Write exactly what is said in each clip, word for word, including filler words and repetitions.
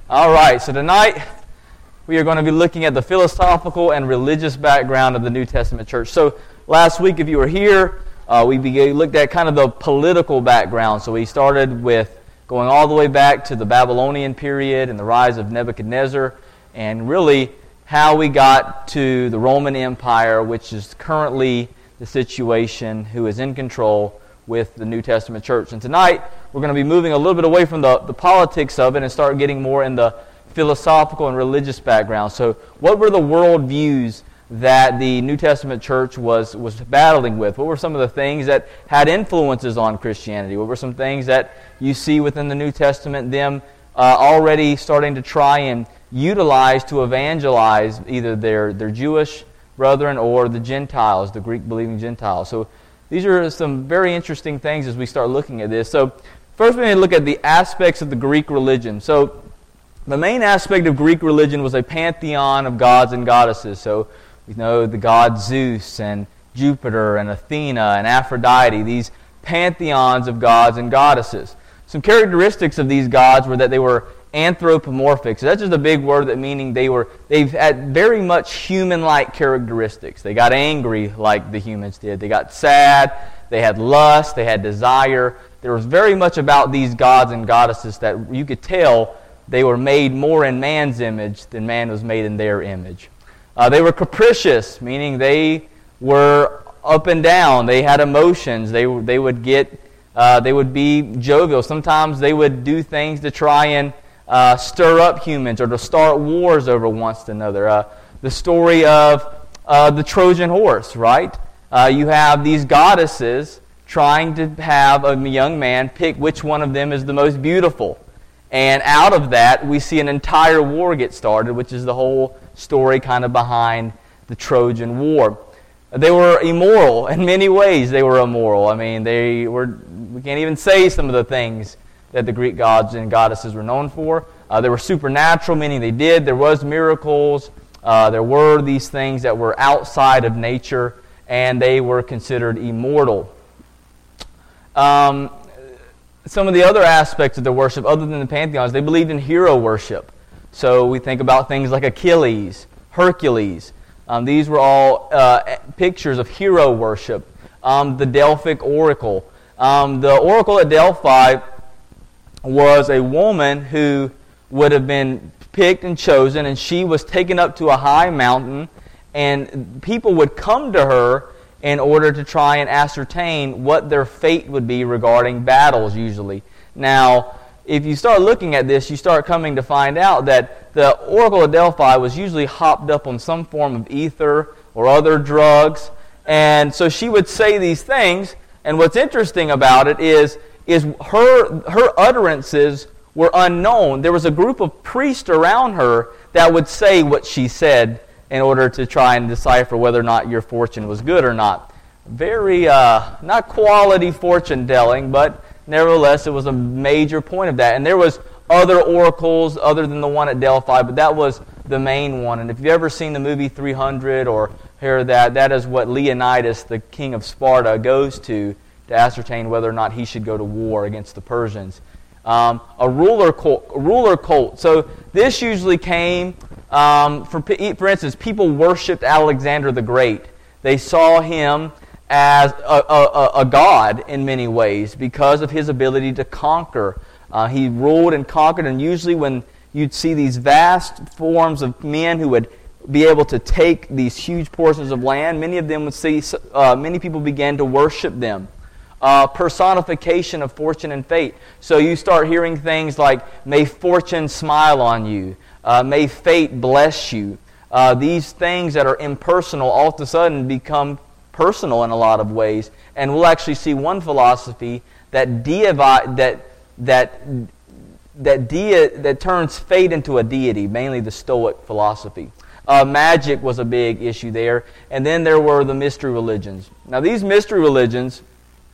All right, so tonight we are going to be looking at the philosophical and religious background of the New Testament church. So last week, if you were here, uh, we began, looked at kind of the political background. So we started with going all the way back to the Babylonian period and the rise of Nebuchadnezzar, and really how we got to the Roman Empire, which is currently the situation, who is in control with the New Testament church. And tonight, we're going to be moving a little bit away from the, the politics of it and start getting more in the philosophical and religious background. So what were the worldviews that the New Testament church was, was battling with? What were some of the things that had influences on Christianity? What were some things that you see within the New Testament, them uh, already starting to try and utilize to evangelize either their, their Jewish brethren or the Gentiles, the Greek-believing Gentiles? So these are some very interesting things as we start looking at this. So first we need to look at the aspects of the Greek religion. So the main aspect of Greek religion was a pantheon of gods and goddesses. So we know the god Zeus and Jupiter and Athena and Aphrodite, these pantheons of gods and goddesses. Some characteristics of these gods were that they were anthropomorphic. So that's just a big word, that meaning they were they've had very much human-like characteristics. They got angry like the humans did. They got sad. They had lust. They had desire. There was very much about these gods and goddesses that you could tell they were made more in man's image than man was made in their image. Uh, they were capricious, meaning they were up and down. They had emotions. They they would get uh, they would be jovial. Sometimes they would do things to try and Uh, stir up humans or to start wars over one another. Uh, the story of uh, the Trojan horse, right? Uh, you have these goddesses trying to have a young man pick which one of them is the most beautiful. And out of that, we see an entire war get started, which is the whole story kind of behind the Trojan War. They were immoral in many ways. They were immoral. I mean, they were. We can't even say some of the things that the Greek gods and goddesses were known for. Uh, they were supernatural, meaning they did. There was miracles. Uh, there were these things that were outside of nature, and they were considered immortal. Um, some of the other aspects of their worship, other than the pantheons, they believed in hero worship. So we think about things like Achilles, Hercules. Um, these were all uh, pictures of hero worship. Um, the Delphic Oracle. Um, the Oracle at Delphi was a woman who would have been picked and chosen, and she was taken up to a high mountain, and people would come to her in order to try and ascertain what their fate would be regarding battles, usually. Now, if you start looking at this, you start coming to find out that the Oracle of Delphi was usually hopped up on some form of ether or other drugs, and so she would say these things, and what's interesting about it is is her her utterances were unknown. There was a group of priests around her that would say what she said in order to try and decipher whether or not your fortune was good or not. Very, uh, not quality fortune telling, but nevertheless it was a major point of that. And there was other oracles other than the one at Delphi, but that was the main one. And if you've ever seen the movie three hundred or heard that, that is what Leonidas, the king of Sparta, goes to to ascertain whether or not he should go to war against the Persians. Um, a ruler cult, ruler cult. So this usually came, um, for, for instance, people worshipped Alexander the Great. They saw him as a, a, a god in many ways because of his ability to conquer. Uh, he ruled and conquered, and usually when you'd see these vast forms of men who would be able to take these huge portions of land, many of them would see, uh, many people began to worship them. Uh, personification of fortune and fate. So you start hearing things like, may fortune smile on you. Uh, may fate bless you. Uh, these things that are impersonal all of a sudden become personal in a lot of ways. And we'll actually see one philosophy that deivi- that that that de- that turns fate into a deity, mainly the Stoic philosophy. Uh, magic was a big issue there. And then there were the mystery religions. Now these mystery religions,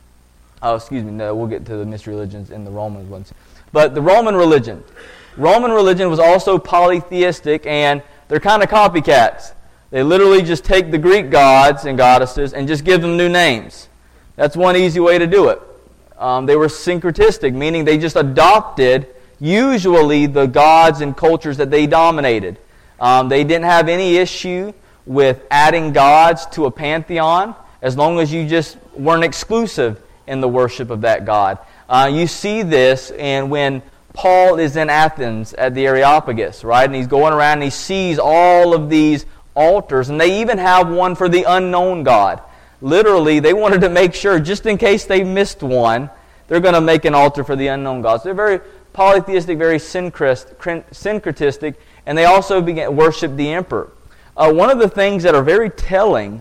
Oh, excuse me, no, we'll get to the mystery religions in the Roman ones. But the Roman religion. Roman religion was also polytheistic, and they're kind of copycats. They literally just take the Greek gods and goddesses and just give them new names. That's one easy way to do it. Um, they were syncretistic, meaning they just adopted usually the gods and cultures that they dominated. Um, they didn't have any issue with adding gods to a pantheon as long as you just weren't exclusive in the worship of that god. Uh, you see this and when Paul is in Athens at the Areopagus, right? And he's going around and he sees all of these altars, and they even have one for the unknown God. Literally, they wanted to make sure, just in case they missed one, they're going to make an altar for the unknown gods. They're very polytheistic, very syncretistic, and they also began worship the emperor. Uh, one of the things that are very telling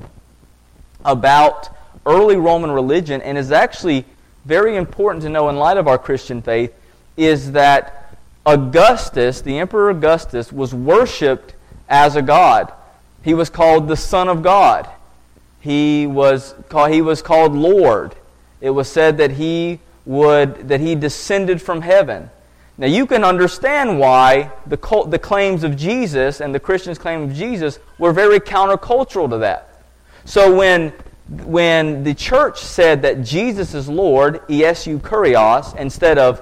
about early Roman religion, and is actually very important to know in light of our Christian faith, is that Augustus, the Emperor Augustus, was worshipped as a god. He was called the Son of God. He was called, he was called Lord. It was said that he would that he descended from heaven. Now you can understand why the cult, the claims of Jesus and the Christians' claim of Jesus were very countercultural to that. So when when the church said that Jesus is Lord, Iesu Kurios, instead of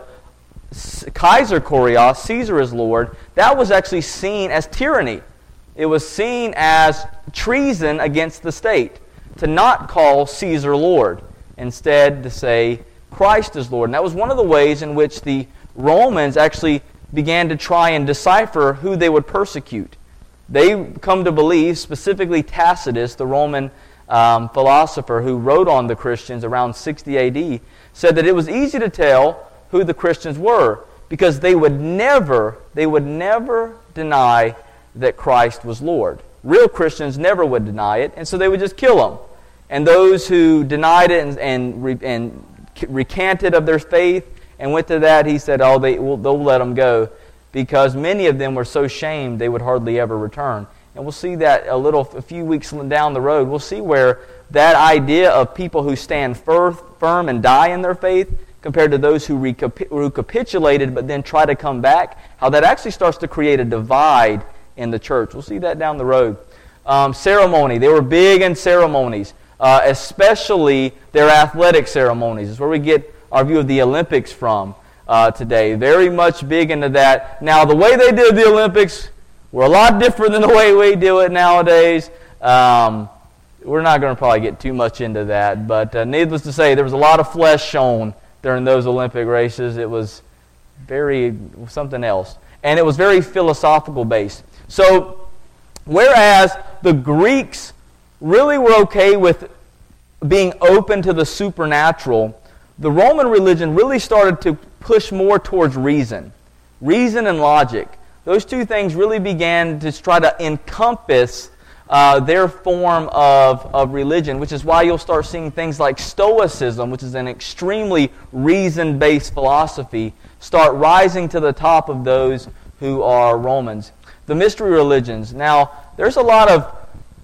Kaiser Kurios, Caesar is Lord, that was actually seen as tyranny. It was seen as treason against the state to not call Caesar Lord, instead to say Christ is Lord. And that was one of the ways in which the Romans actually began to try and decipher who they would persecute. They come to believe, specifically Tacitus, the Roman um, philosopher who wrote on the Christians around sixty A D, said that it was easy to tell who the Christians were because they would never, they would never deny that Christ was Lord. Real Christians never would deny it, and so they would just kill them. And those who denied it and, and, and recanted of their faith and went to that, he said, oh, they, will, they'll let them go, because many of them were so shamed they would hardly ever return. And we'll see that a little, a few weeks down the road. We'll see where that idea of people who stand firm and die in their faith compared to those who recapitulated but then try to come back, how that actually starts to create a divide in the church. We'll see that down the road. Um, ceremony. They were big in ceremonies, uh, especially their athletic ceremonies. It's where we get our view of the Olympics from uh, today. Very much big into that. Now, the way they did the Olympics were a lot different than the way we do it nowadays. Um, we're not going to probably get too much into that, but uh, needless to say, there was a lot of flesh shown during those Olympic races. It was very something else. And it was very philosophical based. So, whereas the Greeks really were okay with being open to the supernatural, the Roman religion really started to push more towards reason. Reason and logic. Those two things really began to try to encompass uh, their form of, of religion, which is why you'll start seeing things like Stoicism, which is an extremely reason-based philosophy, start rising to the top of those who are Romans. The mystery religions. Now, there's a lot of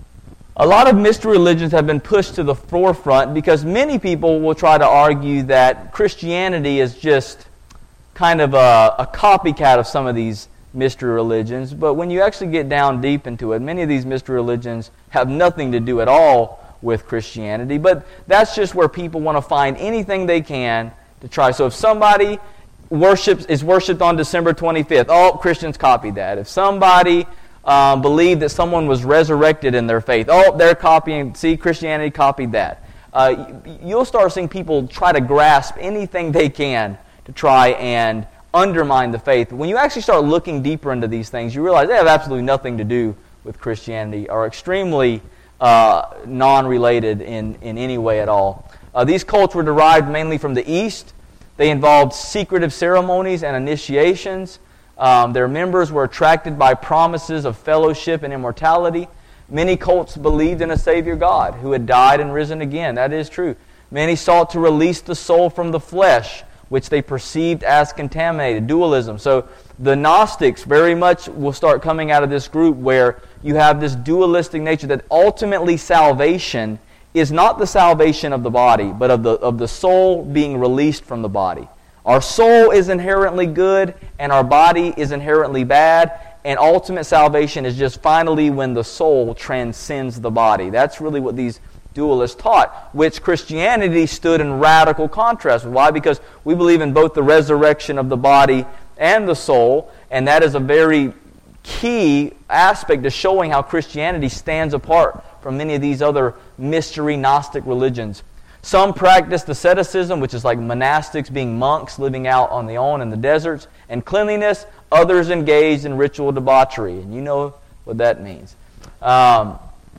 a lot of mystery religions have been pushed to the forefront because many people will try to argue that Christianity is just kind of a, a copycat of some of these mystery religions. But when you actually get down deep into it, many of these mystery religions have nothing to do at all with Christianity. But that's just where people want to find anything they can to try. So if somebody worships is worshipped on December twenty-fifth, oh, Christians copied that. If somebody uh, believed that someone was resurrected in their faith, oh, they're copying, see, Christianity copied that. Uh, you'll start seeing people try to grasp anything they can to try and undermine the faith. When you actually start looking deeper into these things, you realize they have absolutely nothing to do with Christianity, are extremely uh, non-related in, in any way at all. Uh, these cults were derived mainly from the East. They involved secretive ceremonies and initiations. Um, their members were attracted by promises of fellowship and immortality. Many cults believed in a Savior God who had died and risen again. That is true. Many sought to release the soul from the flesh, which they perceived as contaminated. Dualism. So the Gnostics very much will start coming out of this group where you have this dualistic nature that ultimately salvation is not the salvation of the body, but of the of the soul being released from the body. Our soul is inherently good, and our body is inherently bad, and ultimate salvation is just finally when the soul transcends the body. That's really what these dualists taught, which Christianity stood in radical contrast with. Why? Because we believe in both the resurrection of the body and the soul, and that is a very key aspect to showing how Christianity stands apart from many of these other mystery Gnostic religions. Some practiced asceticism, which is like monastics being monks living out on their own in the deserts, and cleanliness. Others engaged in ritual debauchery, and you know what that means. Um,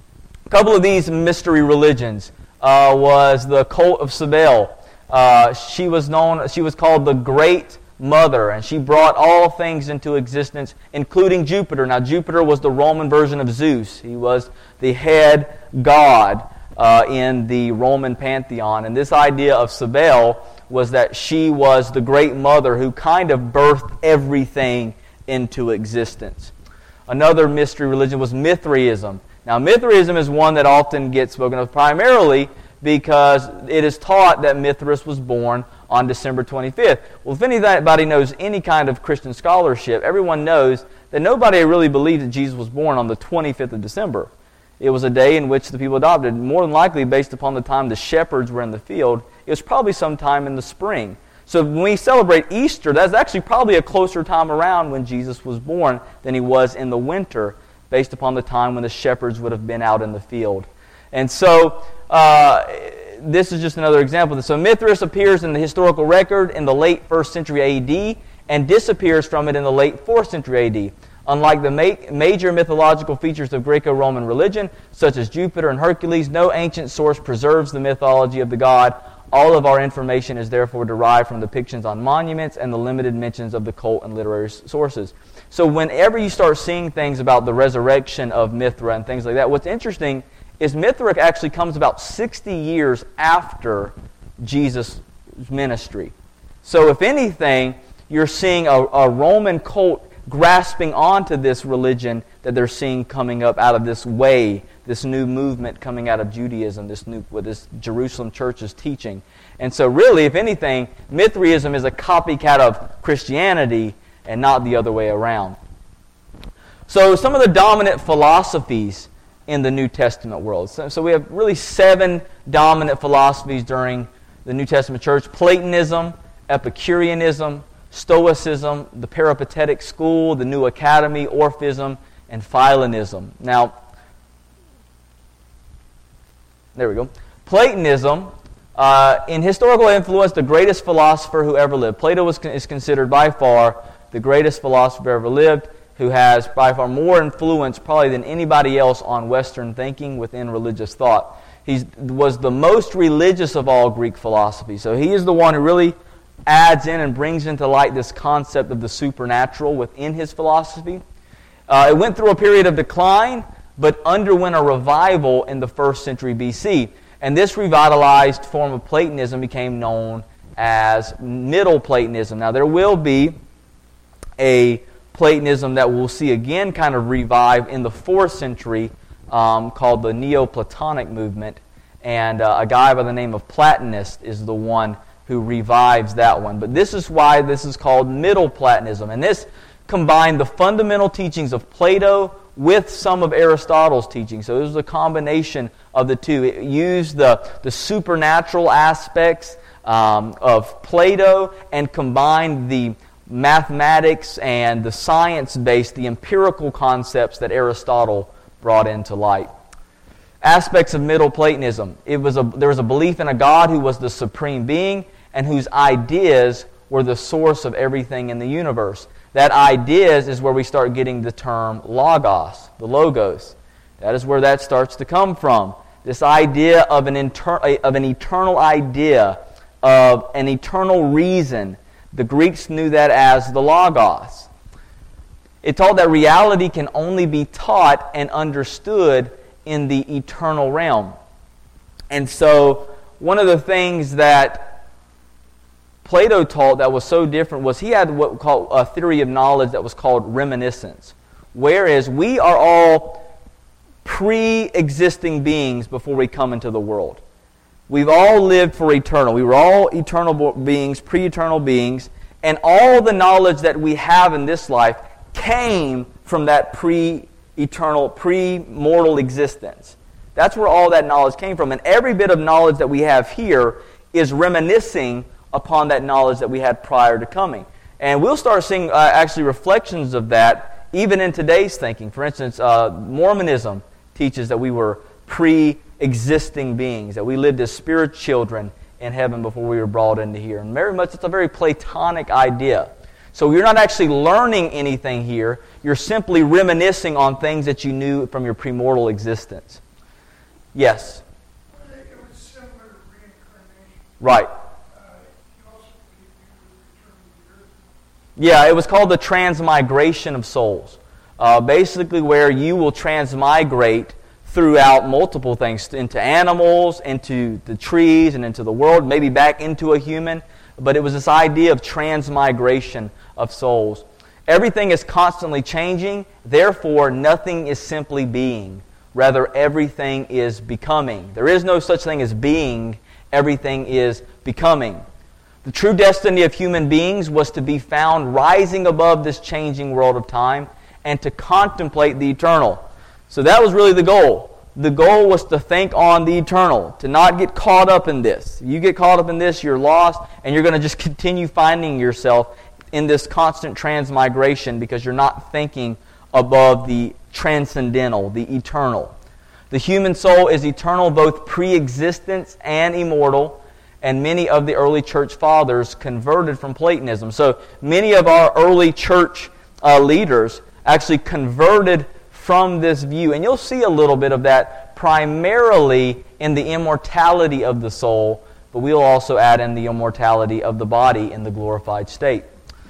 a couple of these mystery religions uh, was the cult of Cybele. Uh, she was known. She was called the Great Mother, and she brought all things into existence, including Jupiter. Now, Jupiter was the Roman version of Zeus. He was the head god uh, in the Roman pantheon. And this idea of Cybele was that she was the Great Mother who kind of birthed everything into existence. Another mystery religion was Mithraism. Now, Mithraism is one that often gets spoken of primarily because it is taught that Mithras was born on December twenty-fifth. Well, if anybody knows any kind of Christian scholarship, everyone knows that nobody really believed that Jesus was born on the twenty-fifth of December. It was a day in which the people adopted, more than likely based upon the time the shepherds were in the field. It was probably sometime in the spring. So when we celebrate Easter, that's actually probably a closer time around when Jesus was born than he was in the winter, based upon the time when the shepherds would have been out in the field. And so uh, this is just another example. So Mithras appears in the historical record in the late first century A D and disappears from it in the late fourth century A D. Unlike the ma- major mythological features of Greco-Roman religion, such as Jupiter and Hercules, no ancient source preserves the mythology of the god. All of our information is therefore derived from depictions on monuments and the limited mentions of the cult and literary sources. So whenever you start seeing things about the resurrection of Mithra and things like that, what's interesting is Mithra actually comes about sixty years after Jesus' ministry. So if anything, you're seeing a, a Roman cult grasping onto this religion that they're seeing coming up out of this way, this new movement coming out of Judaism, this new what this Jerusalem church is teaching. And so really, if anything, Mithraism is a copycat of Christianity and not the other way around. So some of the dominant philosophies in the New Testament world. So, so we have really seven dominant philosophies during the New Testament church. Platonism, Epicureanism, Stoicism, the Peripatetic school, the New Academy, Orphism, and Philonism. Now, there we go. Platonism, uh, in historical influence, the greatest philosopher who ever lived. Plato was, is considered by far the greatest philosopher ever lived, who has by far more influence probably than anybody else on Western thinking within religious thought. He was the most religious of all Greek philosophy. So he is the one who really adds in and brings into light this concept of the supernatural within his philosophy. Uh, it went through a period of decline, but underwent a revival in the first century B C. And this revitalized form of Platonism became known as Middle Platonism. Now, there will be a Platonism that we'll see again kind of revive in the fourth century um, called the Neoplatonic movement. And uh, a guy by the name of Platonist is the one who revives that one. But this is why this is called Middle Platonism. And this combined the fundamental teachings of Plato with some of Aristotle's teaching. So it was a combination of the two. It used the, the supernatural aspects um, of Plato and combined the mathematics and the science-based, the empirical concepts that Aristotle brought into light. Aspects of Middle Platonism. It was a, there was a belief in a God who was the supreme being and whose ideas were the source of everything in the universe. That ideas is where we start getting the term logos, the logos. That is where that starts to come from. This idea of an, inter- of an eternal idea, of an eternal reason. The Greeks knew that as the logos. It taught that reality can only be taught and understood in the eternal realm. And so one of the things that Plato taught that was so different was he had what we call a theory of knowledge that was called reminiscence. Whereas we are all pre-existing beings before we come into the world. We've all lived for eternal. We were all eternal beings, pre-eternal beings, and all the knowledge that we have in this life came from that pre-eternal, pre-mortal existence. That's where all that knowledge came from. And every bit of knowledge that we have here is reminiscing upon that knowledge that we had prior to coming. And we'll start seeing uh, actually reflections of that even in today's thinking. For instance, uh, Mormonism teaches that we were pre-existing beings, that we lived as spirit children in heaven before we were brought into here. And very much it's a very Platonic idea. So you're not actually learning anything here. You're simply reminiscing on things that you knew from your premortal existence. Yes? It was similar to reincarnation. Right. Yeah, it was called the transmigration of souls. Uh, basically where you will transmigrate throughout multiple things, into animals, into the trees, and into the world, maybe back into a human. But it was this idea of transmigration of souls. Everything is constantly changing, therefore nothing is simply being. Rather, everything is becoming. There is no such thing as being, everything is becoming. The true destiny of human beings was to be found rising above this changing world of time and to contemplate the eternal. So that was really the goal. The goal was to think on the eternal, to not get caught up in this. You get caught up in this, you're lost, and you're going to just continue finding yourself in this constant transmigration because you're not thinking above the transcendental, the eternal. The human soul is eternal, both pre-existence and immortal. And many of the early church fathers converted from Platonism. So many of our early church uh, leaders actually converted from this view. And you'll see a little bit of that primarily in the immortality of the soul, but we'll also add in the immortality of the body in the glorified state.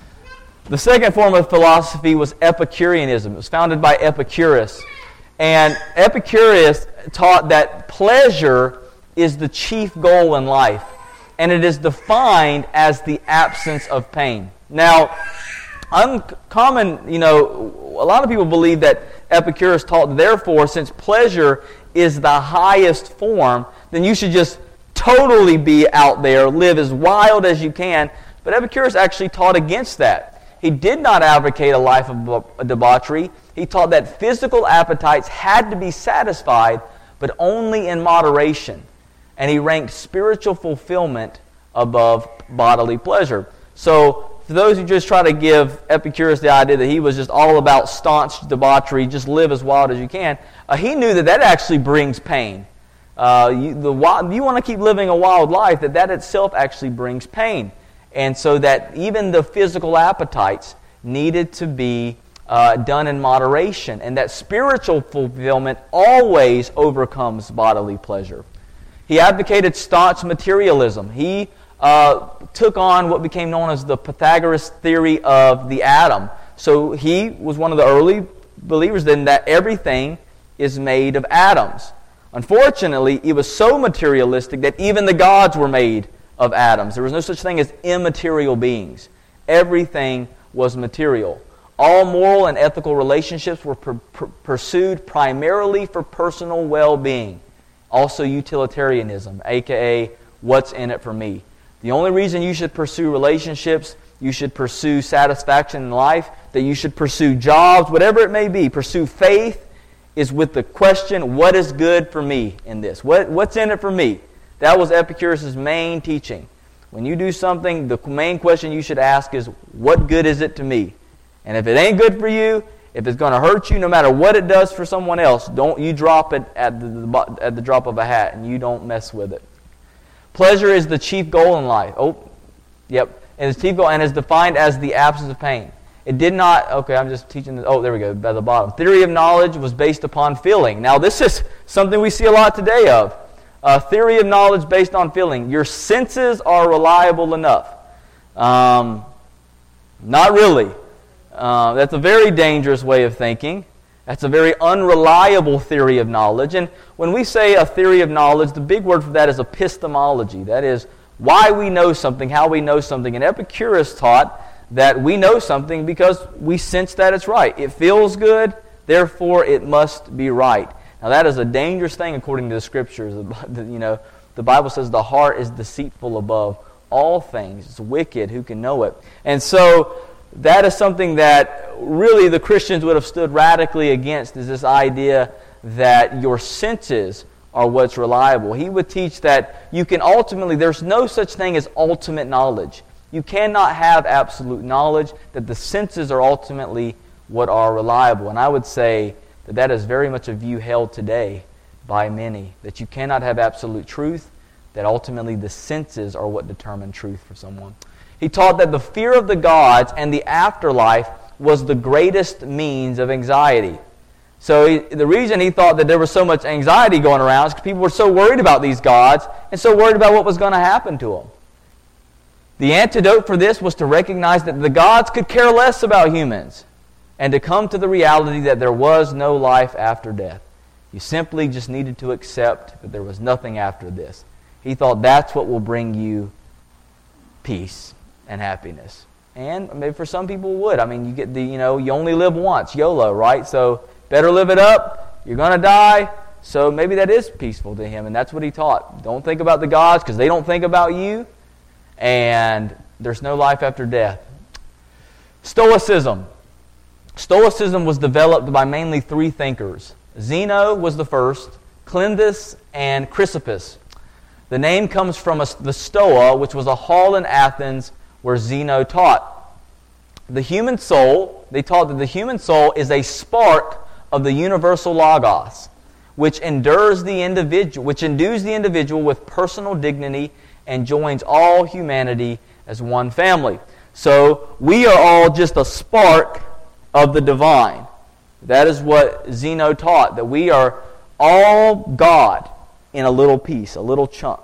The second form of philosophy was Epicureanism. It was founded by Epicurus. And Epicurus taught that pleasure is the chief goal in life. And it is defined as the absence of pain. Now, uncommon, you know, a lot of people believe that Epicurus taught, therefore, since pleasure is the highest form, then you should just totally be out there, live as wild as you can. But Epicurus actually taught against that. He did not advocate a life of debauchery. He taught that physical appetites had to be satisfied, but only in moderation. And he ranked spiritual fulfillment above bodily pleasure. So, for those who just try to give Epicurus the idea that he was just all about staunch debauchery, just live as wild as you can, uh, he knew that that actually brings pain. Uh, you, the, you want to keep living a wild life, that that itself actually brings pain. And so that even the physical appetites needed to be uh, done in moderation, and that spiritual fulfillment always overcomes bodily pleasure. He advocated staunch materialism. He uh, took on what became known as the Pythagoras theory of the atom. So he was one of the early believers in that everything is made of atoms. Unfortunately, he was so materialistic that even the gods were made of atoms. There was no such thing as immaterial beings. Everything was material. All moral and ethical relationships were per- per- pursued primarily for personal well-being. Also utilitarianism, aka what's in it for me. The only reason you should pursue relationships, you should pursue satisfaction in life, that you should pursue jobs, whatever it may be, pursue faith, is with the question, what is good for me in this? What, what's in it for me? That was Epicurus' main teaching. When you do something, the main question you should ask is, what good is it to me? And if it ain't good for you, if it's going to hurt you, no matter what it does for someone else, don't you drop it at the, at the drop of a hat, and you don't mess with it. Pleasure is the chief goal in life. Oh, yep. And its chief goal, and is defined as the absence of pain. It did not, okay, I'm just teaching, this, oh, there we go, by the bottom. Theory of knowledge was based upon feeling. Now, this is something we see a lot today of. A theory of knowledge based on feeling. Your senses are reliable enough. Um, not really. Uh, that's a very dangerous way of thinking. That's a very unreliable theory of knowledge. And when we say a theory of knowledge, the big word for that is epistemology. That is why we know something, how we know something. And Epicurus taught that we know something because we sense that it's right. It feels good, therefore it must be right. Now that is a dangerous thing according to the Scriptures. You know, the Bible says the heart is deceitful above all things. It's wicked. Who can know it? And so that is something that really the Christians would have stood radically against, is this idea that your senses are what's reliable. He would teach that you can ultimately, there's no such thing as ultimate knowledge. You cannot have absolute knowledge, that the senses are ultimately what are reliable. And I would say that that is very much a view held today by many, that you cannot have absolute truth, that ultimately the senses are what determine truth for someone. He taught that the fear of the gods and the afterlife was the greatest means of anxiety. So he, the reason he thought that there was so much anxiety going around is because people were so worried about these gods and so worried about what was going to happen to them. The antidote for this was to recognize that the gods could care less about humans and to come to the reality that there was no life after death. You simply just needed to accept that there was nothing after this. He thought that's what will bring you peace and happiness. And maybe for some people it would. I mean, you get the, you know, you only live once, YOLO, right? So better live it up. You're going to die. So maybe that is peaceful to him, and that's what he taught. Don't think about the gods because they don't think about you, and there's no life after death. Stoicism. Stoicism was developed by mainly three thinkers. Zeno was the first, Cleanthes, and Chrysippus. The name comes from a, the Stoa, which was a hall in Athens where Zeno taught. The human soul, they taught that the human soul is a spark of the universal logos, which endures the individual, which endues the individual with personal dignity and joins all humanity as one family. So we are all just a spark of the divine. That is what Zeno taught, that we are all God in a little piece, a little chunk.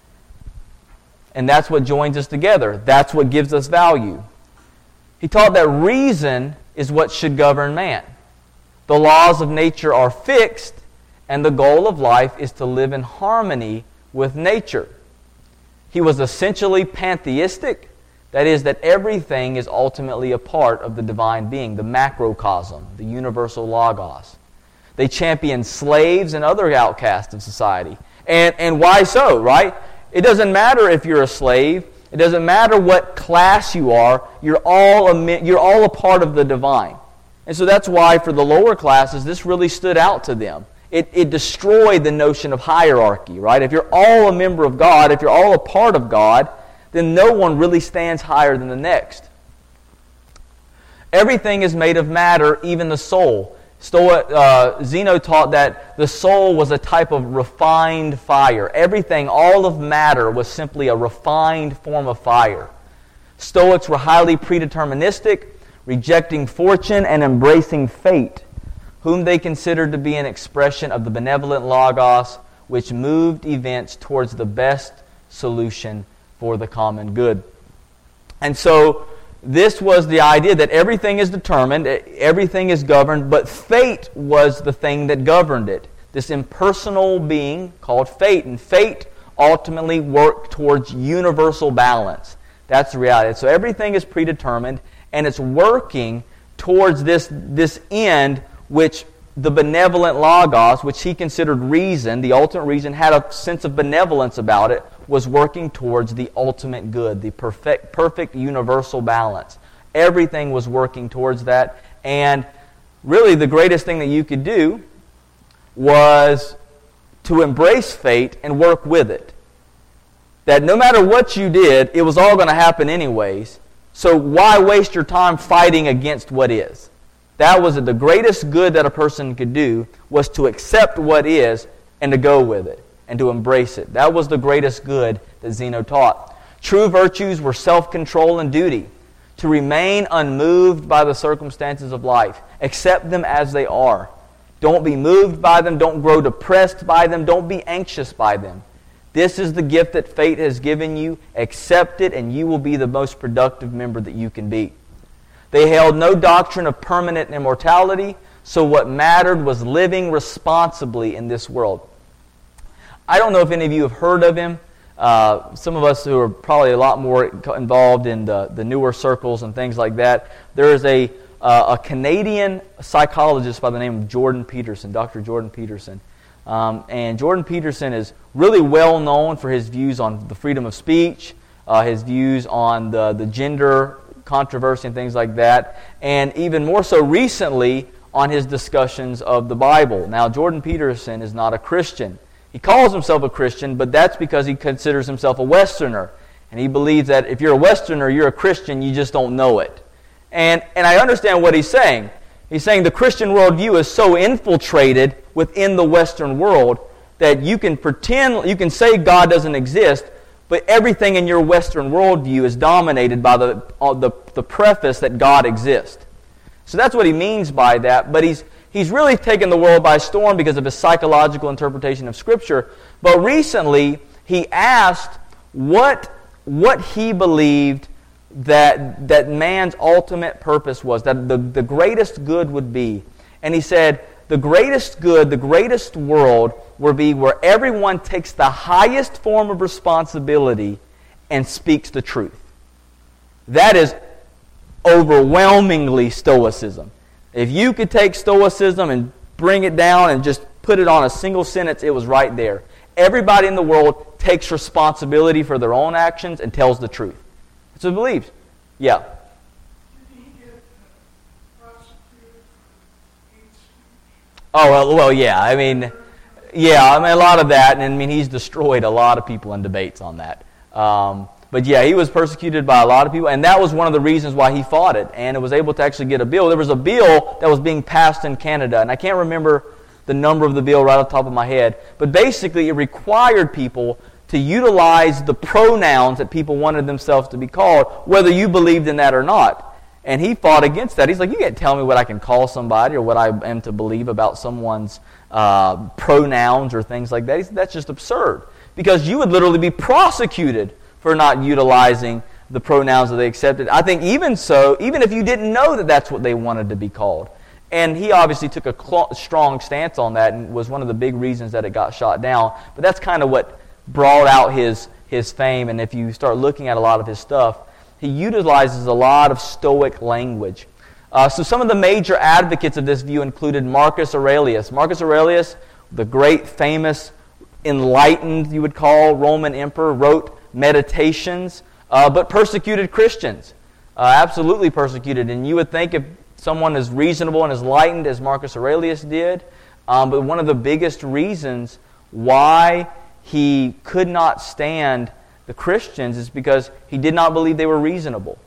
And that's what joins us together. That's what gives us value. He taught that reason is what should govern man. The laws of nature are fixed, and the goal of life is to live in harmony with nature. He was essentially pantheistic. That is, that everything is ultimately a part of the divine being, the macrocosm, the universal logos. They championed slaves and other outcasts of society. And, and why so, right? It doesn't matter if you're a slave. It doesn't matter what class you are. You're all a, you're all a part of the divine. And so that's why for the lower classes, this really stood out to them. It, it destroyed the notion of hierarchy, right? If you're all a member of God, if you're all a part of God, then no one really stands higher than the next. Everything is made of matter, even the soul. Stoa, uh, Zeno taught that the soul was a type of refined fire. Everything, all of matter, was simply a refined form of fire. Stoics were highly predeterministic, rejecting fortune and embracing fate, whom they considered to be an expression of the benevolent logos, which moved events towards the best solution for the common good. And so this was the idea that everything is determined, everything is governed, but fate was the thing that governed it. This impersonal being called fate. And fate ultimately worked towards universal balance. That's the reality. So everything is predetermined, and it's working towards this, this end which the benevolent logos, which he considered reason, the ultimate reason, had a sense of benevolence about it, was working towards the ultimate good, the perfect, perfect universal balance. Everything was working towards that. And really the greatest thing that you could do was to embrace fate and work with it. That no matter what you did, it was all going to happen anyways. So why waste your time fighting against what is? That was the greatest good that a person could do, was to accept what is and to go with it and to embrace it. That was the greatest good that Zeno taught. True virtues were self-control and duty, to remain unmoved by the circumstances of life. Accept them as they are. Don't be moved by them. Don't grow depressed by them. Don't be anxious by them. This is the gift that fate has given you. Accept it, and you will be the most productive member that you can be. They held no doctrine of permanent immortality, so what mattered was living responsibly in this world. I don't know if any of you have heard of him. Uh, some of us who are probably a lot more involved in the, the newer circles and things like that. There is a, uh, a Canadian psychologist by the name of Jordan Peterson, Doctor Jordan Peterson. Um, and Jordan Peterson is really well known for his views on the freedom of speech, uh, his views on the, the gender controversy and things like that, and even more so recently on his discussions of the Bible. Now, Jordan Peterson is not a Christian. He calls himself a Christian, but that's because he considers himself a Westerner. And he believes that if you're a Westerner, you're a Christian, you just don't know it. And, and I understand what he's saying. He's saying the Christian worldview is so infiltrated within the Western world that you can pretend, you can say God doesn't exist, but everything in your Western worldview is dominated by the, uh, the, the preface that God exists. So that's what he means by that. But he's, he's really taken the world by storm because of his psychological interpretation of Scripture. But recently, he asked what, what he believed that, that man's ultimate purpose was, that the, the greatest good would be. And he said, the greatest good, the greatest world will be where everyone takes the highest form of responsibility and speaks the truth. That is overwhelmingly Stoicism. If you could take Stoicism and bring it down and just put it on a single sentence, it was right there. Everybody in the world takes responsibility for their own actions and tells the truth. That's what he believes. Yeah. Did he get prosecuted for hate speech? Oh, well, well, yeah. I mean, yeah, I mean, a lot of that. And I mean, he's destroyed a lot of people in debates on that. Um, but yeah, he was persecuted by a lot of people. And that was one of the reasons why he fought it. And it was able to actually get a bill. There was a bill that was being passed in Canada. And I can't remember the number of the bill right off the top of my head. But basically, it required people to utilize the pronouns that people wanted themselves to be called, whether you believed in that or not. And he fought against that. He's like, you can't tell me what I can call somebody or what I am to believe about someone's uh, pronouns or things like that. He said, that's just absurd. Because you would literally be prosecuted for not utilizing the pronouns that they accepted. I think even so, even if you didn't know that that's what they wanted to be called. And he obviously took a cl- strong stance on that and was one of the big reasons that it got shot down. But that's kind of what brought out his, his fame. And if you start looking at a lot of his stuff, he utilizes a lot of Stoic language. Uh, so some of the major advocates of this view included Marcus Aurelius. Marcus Aurelius, the great, famous, enlightened, you would call, Roman emperor, wrote Meditations, uh, but persecuted Christians. Uh, absolutely persecuted. And you would think if someone as reasonable and as enlightened as Marcus Aurelius did, um, but one of the biggest reasons why he could not stand the Christians is because he did not believe they were reasonable.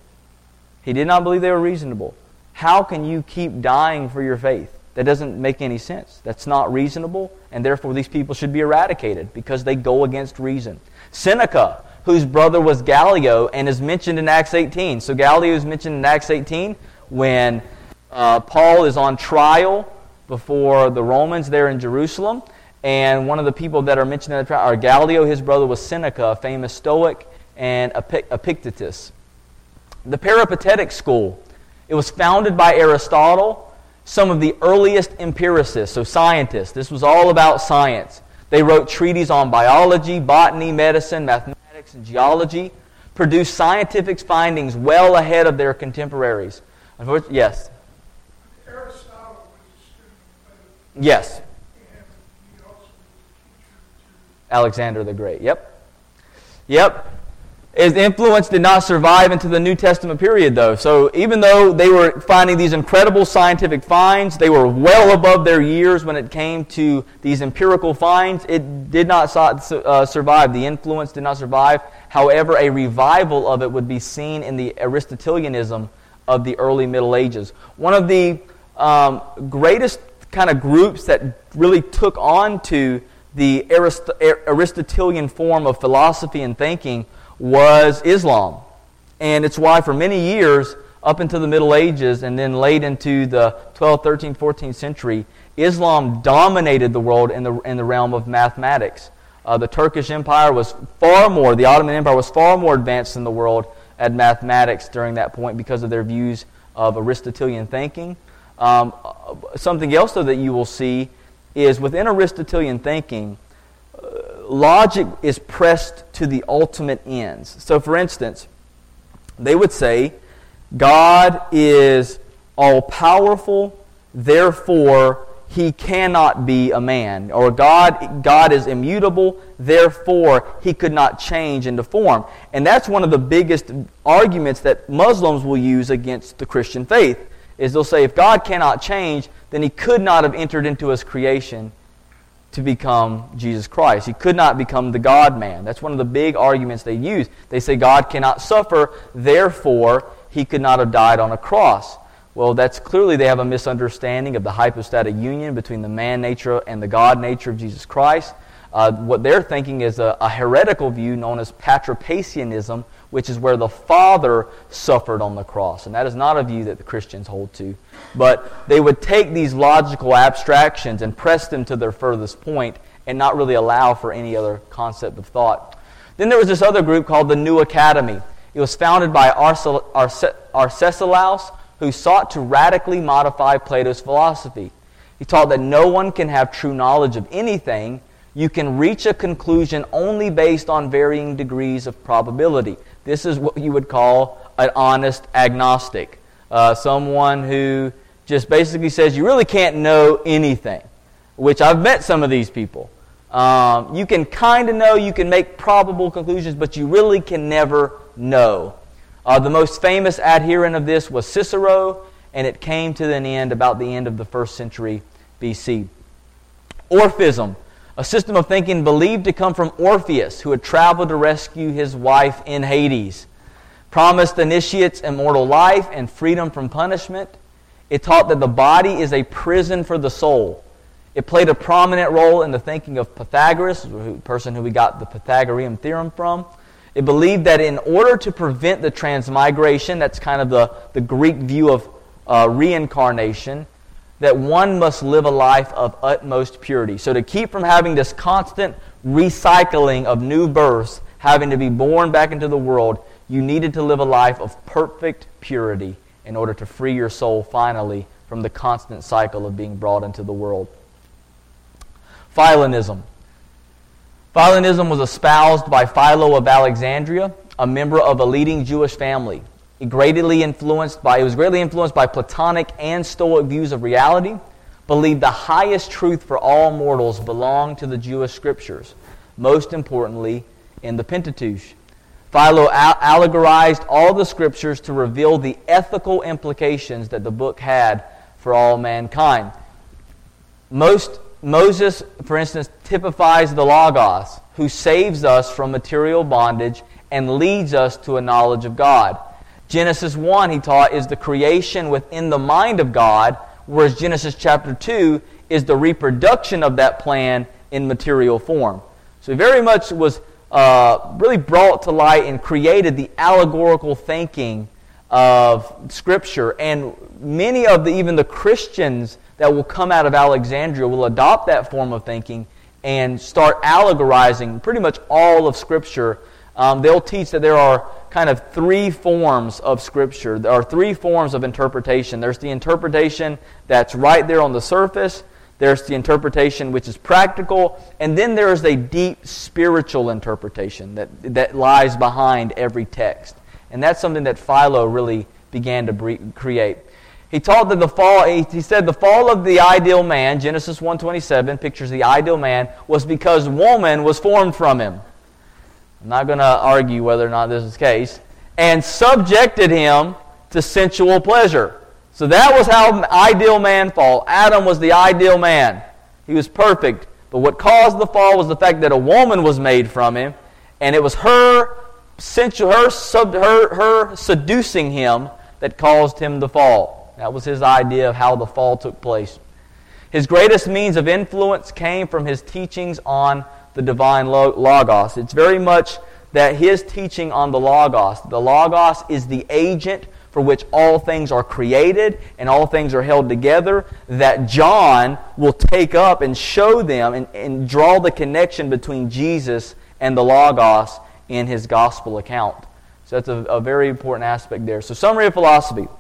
He did not believe they were reasonable. How can you keep dying for your faith? That doesn't make any sense. That's not reasonable, and therefore these people should be eradicated because they go against reason. Seneca, whose brother was Gallio, and is mentioned in Acts eighteen. So Gallio is mentioned in Acts eighteen when uh, Paul is on trial before the Romans there in Jerusalem. And one of the people that are mentioned in the trial are Gallio. His brother was Seneca, a famous Stoic, and Epictetus. The Peripatetic school, it was founded by Aristotle, some of the earliest empiricists, so scientists. This was all about science. They wrote treatises on biology, botany, medicine, mathematics, and geology, produced scientific findings well ahead of their contemporaries. Yes? Aristotle was a student of Yes. Alexander. Alexander the Great. Yep. Yep. His influence did not survive into the New Testament period, though. So even though they were finding these incredible scientific finds, they were well above their years when it came to these empirical finds, it did not uh, survive. The influence did not survive. However, a revival of it would be seen in the Aristotelianism of the early Middle Ages. One of the um, greatest kind of groups that really took on to the Arist- Aristotelian form of philosophy and thinking was Islam. And it's why for many years, up into the Middle Ages and then late into the twelfth, thirteenth, fourteenth century, Islam dominated the world in the, in the realm of mathematics. Uh, the Turkish Empire was far more, the Ottoman Empire was far more advanced in the world at mathematics during that point because of their views of Aristotelian thinking. Um, something else, though, that you will see is within Aristotelian thinking, uh, logic is pressed to the ultimate ends. So, for instance, they would say, God is all-powerful, therefore He cannot be a man. Or God, God is immutable, therefore He could not change into form. And that's one of the biggest arguments that Muslims will use against the Christian faith, is they'll say, if God cannot change, then He could not have entered into His creation to become Jesus Christ. He could not become the God-man. That's one of the big arguments they use. They say God cannot suffer, therefore he could not have died on a cross. Well, that's clearly they have a misunderstanding of the hypostatic union between the man nature and the God nature of Jesus Christ. Uh, what they're thinking is a, a heretical view known as patripassianism, which is where the Father suffered on the cross. And that is not a view that the Christians hold to. But they would take these logical abstractions and press them to their furthest point and not really allow for any other concept of thought. Then there was this other group called the New Academy. It was founded by Arce- Arce- Arcesilaus, who sought to radically modify Plato's philosophy. He taught that no one can have true knowledge of anything. You can reach a conclusion only based on varying degrees of probability. This is what you would call an honest agnostic. Uh, someone who just basically says you really can't know anything, which I've met some of these people. Um, you can kind of know, you can make probable conclusions, but you really can never know. Uh, the most famous adherent of this was Cicero, and it came to an end about the end of the first century B C. Orphism, a system of thinking believed to come from Orpheus, who had traveled to rescue his wife in Hades. Promised initiates immortal life and freedom from punishment. It taught that the body is a prison for the soul. It played a prominent role in the thinking of Pythagoras, the person who we got the Pythagorean theorem from. It believed that in order to prevent the transmigration, that's kind of the, the Greek view of uh, reincarnation, that one must live a life of utmost purity. So to keep from having this constant recycling of new births, having to be born back into the world, you needed to live a life of perfect purity in order to free your soul finally from the constant cycle of being brought into the world. Philonism. Philonism was espoused by Philo of Alexandria, a member of a leading Jewish family. It greatly influenced by, it was greatly influenced by Platonic and Stoic views of reality, believed the highest truth for all mortals belonged to the Jewish scriptures, most importantly in the Pentateuch. Philo allegorized all the scriptures to reveal the ethical implications that the book had for all mankind. Most Moses, for instance, typifies the Logos, who saves us from material bondage and leads us to a knowledge of God. Genesis one, he taught, is the creation within the mind of God, whereas Genesis chapter two is the reproduction of that plan in material form. So he very much was uh, really brought to light and created the allegorical thinking of Scripture. And many of the, even the Christians that will come out of Alexandria will adopt that form of thinking and start allegorizing pretty much all of Scripture. Um, they'll teach that there are kind of three forms of Scripture. There are three forms of interpretation. There's the interpretation that's right there on the surface. There's the interpretation which is practical. And then there is a deep spiritual interpretation that, that lies behind every text. And that's something that Philo really began to bre- create. He taught that the fall, he, he said the fall of the ideal man, Genesis one twenty-seven, pictures the ideal man, was because woman was formed from him. I'm not going to argue whether or not this is the case. And subjected him to sensual pleasure. So that was how ideal man fall. Adam was the ideal man. He was perfect. But what caused the fall was the fact that a woman was made from him, and it was her sensual, her, sub, her, her seducing him that caused him to fall. That was his idea of how the fall took place. His greatest means of influence came from his teachings on the divine Logos. It's very much that his teaching on the Logos. The Logos is the agent for which all things are created and all things are held together, that John will take up and show them and, and draw the connection between Jesus and the Logos in his gospel account. So that's a, a very important aspect there. So summary of philosophy.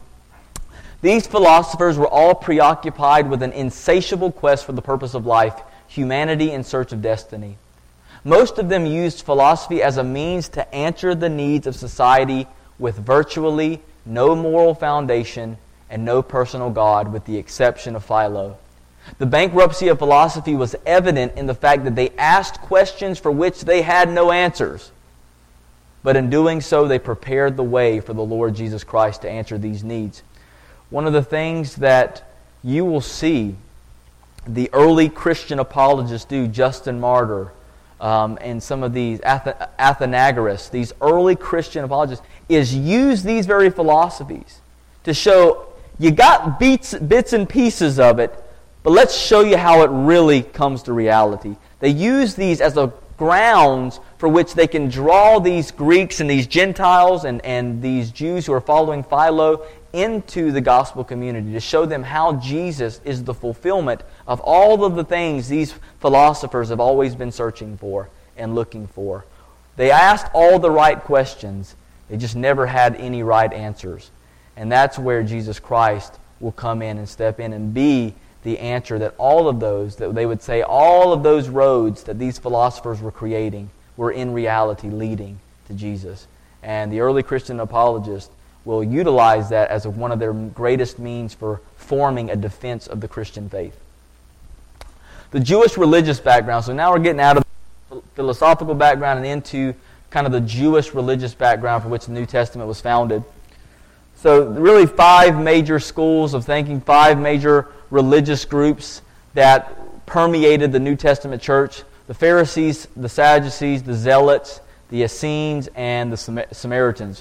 These philosophers were all preoccupied with an insatiable quest for the purpose of life, humanity in search of destiny. Most of them used philosophy as a means to answer the needs of society with virtually no moral foundation and no personal God, with the exception of Philo. The bankruptcy of philosophy was evident in the fact that they asked questions for which they had no answers. But in doing so, they prepared the way for the Lord Jesus Christ to answer these needs. One of the things that you will see the early Christian apologists do, Justin Martyr, um, and some of these, Ath- Athenagoras, these early Christian apologists, is use these very philosophies to show you got beats, bits and pieces of it, but let's show you how it really comes to reality. They use these as a grounds for which they can draw these Greeks and these Gentiles and, and these Jews who are following Philo into the gospel community to show them how Jesus is the fulfillment of all of the things these philosophers have always been searching for and looking for. They asked all the right questions. They just never had any right answers. And that's where Jesus Christ will come in and step in and be the answer that all of those, that they would say all of those roads that these philosophers were creating were in reality leading to Jesus. And the early Christian apologists will utilize that as one of their greatest means for forming a defense of the Christian faith. The Jewish religious background, so now we're getting out of the philosophical background and into kind of the Jewish religious background for which the New Testament was founded. So really five major schools of thinking, five major religious groups that permeated the New Testament church: the Pharisees, the Sadducees, the Zealots, the Essenes, and the Samaritans.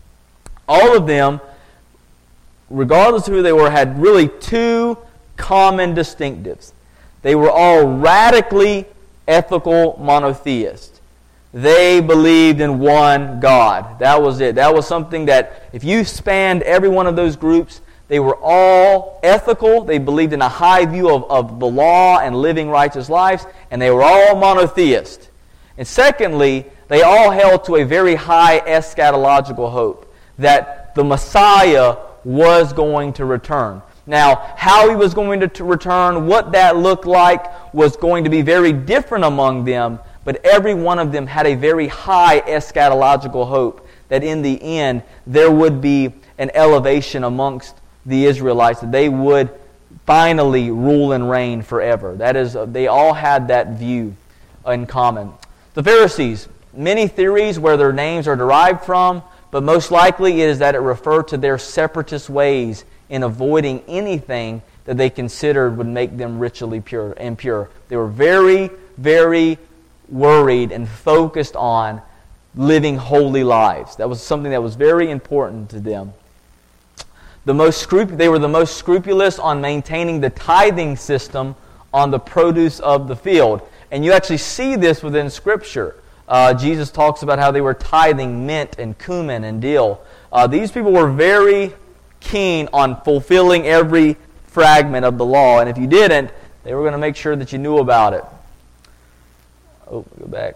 All of them, regardless of who they were, had really two common distinctives. They were all radically ethical monotheists. They believed in one God. That was it. That was something that, if you spanned every one of those groups, they were all ethical. They believed in a high view of, of the law and living righteous lives, and they were all monotheist. And secondly, they all held to a very high eschatological hope that the Messiah was going to return. Now, how he was going to return, what that looked like, was going to be very different among them, but every one of them had a very high eschatological hope that in the end there would be an elevation amongst the Israelites, that they would finally rule and reign forever. That is, they all had that view in common. The Pharisees, many theories where their names are derived from, but most likely it is that it referred to their separatist ways in avoiding anything that they considered would make them ritually pure, impure. They were very, very worried and focused on living holy lives. That was something that was very important to them. The most scrup- they were the most scrupulous on maintaining the tithing system on the produce of the field. And you actually see this within Scripture. Uh, Jesus talks about how they were tithing mint and cumin and dill. Uh, these people were very keen on fulfilling every fragment of the law. And if you didn't, they were going to make sure that you knew about it. Oh, go back.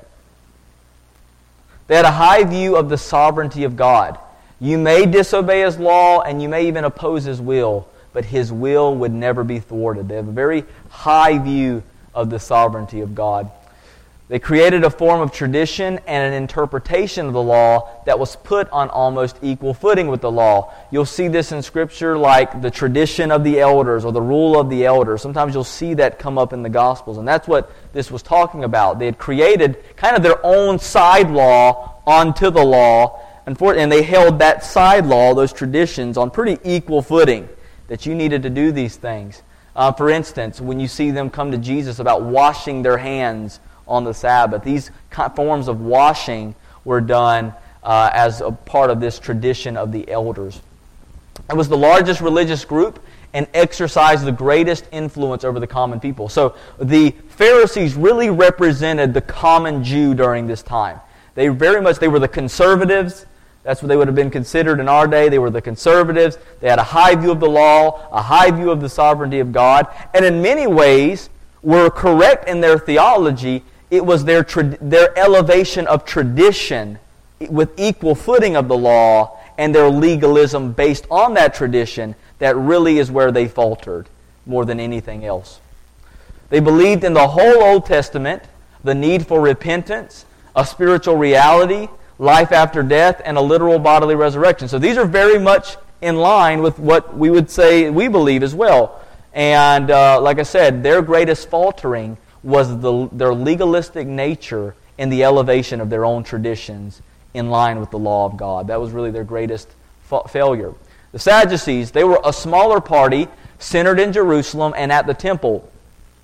They had a high view of the sovereignty of God. You may disobey His law and you may even oppose His will, but His will would never be thwarted. They have a very high view of the sovereignty of God. They created a form of tradition and an interpretation of the law that was put on almost equal footing with the law. You'll see this in Scripture like the tradition of the elders or the rule of the elders. Sometimes you'll see that come up in the Gospels, and that's what this was talking about. They had created kind of their own side law onto the law, and they held that side law, those traditions, on pretty equal footing, that you needed to do these things. Uh, for instance, when you see them come to Jesus about washing their hands on the Sabbath, these forms of washing were done uh, as a part of this tradition of the elders. It was the largest religious group and exercised the greatest influence over the common people. So the Pharisees really represented the common Jew during this time. They very much, they were the conservatives. That's what they would have been considered in our day. They were the conservatives. They had a high view of the law, a high view of the sovereignty of God, and in many ways were correct in their theology. It was their tra- their elevation of tradition with equal footing of the law and their legalism based on that tradition that really is where they faltered more than anything else. They believed in the whole Old Testament, the need for repentance, a spiritual reality, life after death, and a literal bodily resurrection. So these are very much in line with what we would say we believe as well. And uh, like I said, their greatest faltering was the, their legalistic nature in the elevation of their own traditions in line with the law of God. That was really their greatest fa- failure. The Sadducees, they were a smaller party centered in Jerusalem and at the temple.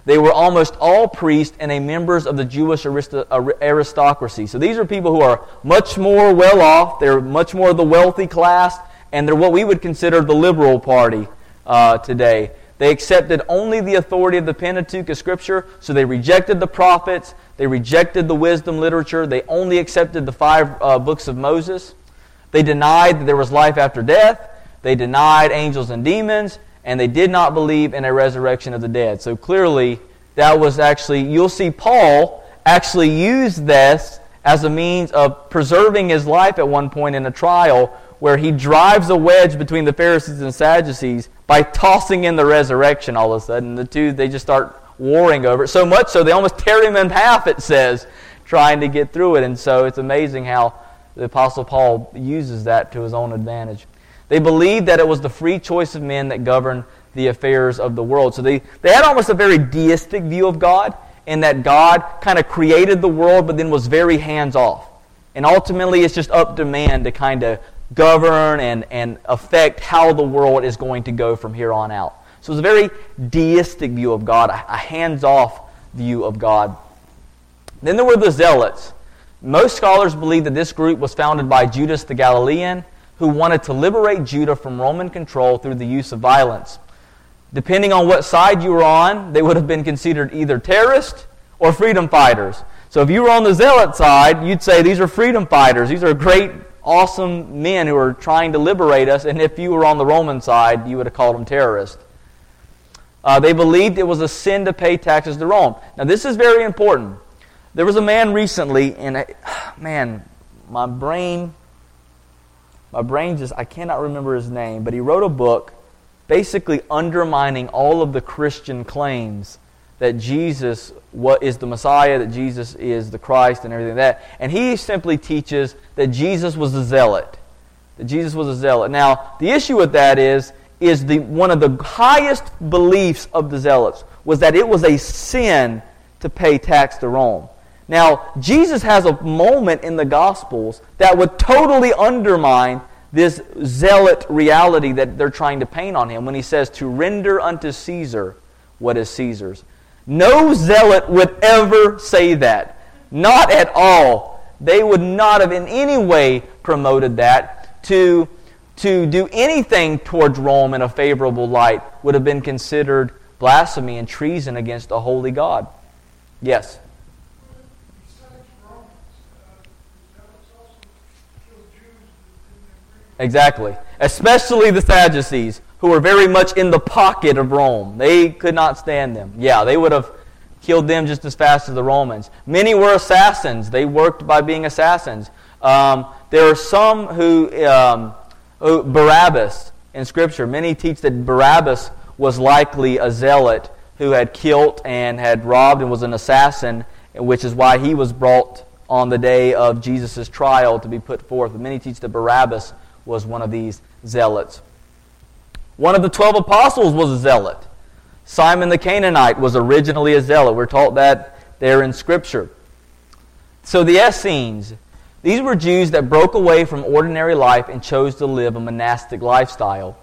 They were almost all priests and a members of the Jewish aristo- aristocracy. So these are people who are much more well off. They're much more the wealthy class, and they're what we would consider the liberal party uh, today. They accepted only the authority of the Pentateuch of Scripture, so they rejected the prophets, they rejected the wisdom literature, they only accepted the five uh, books of Moses. They denied that there was life after death, they denied angels and demons, and they did not believe in a resurrection of the dead. So clearly, that was actually, you'll see Paul actually use this as a means of preserving his life at one point in a trial where he drives a wedge between the Pharisees and Sadducees by tossing in the resurrection all of a sudden. The two, they just start warring over it. So much so, they almost tear him in half, it says, trying to get through it. And so it's amazing how the Apostle Paul uses that to his own advantage. They believed that it was the free choice of men that governed the affairs of the world. So they, they had almost a very deistic view of God, in that God kind of created the world but then was very hands-off. And ultimately it's just up to man to kind of govern and, and affect how the world is going to go from here on out. So it's a very deistic view of God, a, a hands-off view of God. Then there were the Zealots. Most scholars believe that this group was founded by Judas the Galilean, who wanted to liberate Judah from Roman control through the use of violence. Depending on what side you were on, they would have been considered either terrorists or freedom fighters. So if you were on the Zealot side, you'd say these are freedom fighters. These are great, awesome men who are trying to liberate us. And if you were on the Roman side, you would have called them terrorists. Uh, they believed it was a sin to pay taxes to Rome. Now this is very important. There was a man recently, and I, man, my brain... My brain just, I cannot remember his name, but he wrote a book basically undermining all of the Christian claims that Jesus what is the Messiah, that Jesus is the Christ and everything like that. And he simply teaches that Jesus was a zealot. That Jesus was a zealot. Now, the issue with that is, is the one of the highest beliefs of the zealots was that it was a sin to pay tax to Rome. Now, Jesus has a moment in the Gospels that would totally undermine this zealot reality that they're trying to paint on him when he says to render unto Caesar what is Caesar's. No zealot would ever say that. Not at all. They would not have in any way promoted that. To, to do anything towards Rome in a favorable light would have been considered blasphemy and treason against a holy God. Yes? Exactly. Especially the Sadducees, who were very much in the pocket of Rome. They could not stand them. Yeah, they would have killed them just as fast as the Romans. Many were assassins. They worked by being assassins. Um, there are some who, um, who, Barabbas in Scripture, many teach that Barabbas was likely a zealot who had killed and had robbed and was an assassin, which is why he was brought on the day of Jesus' trial to be put forth. But many teach that Barabbas was one of these zealots. One of the twelve apostles was a zealot. Simon the Canaanite was originally a zealot. We're taught that there in Scripture. So the Essenes, these were Jews that broke away from ordinary life and chose to live a monastic lifestyle.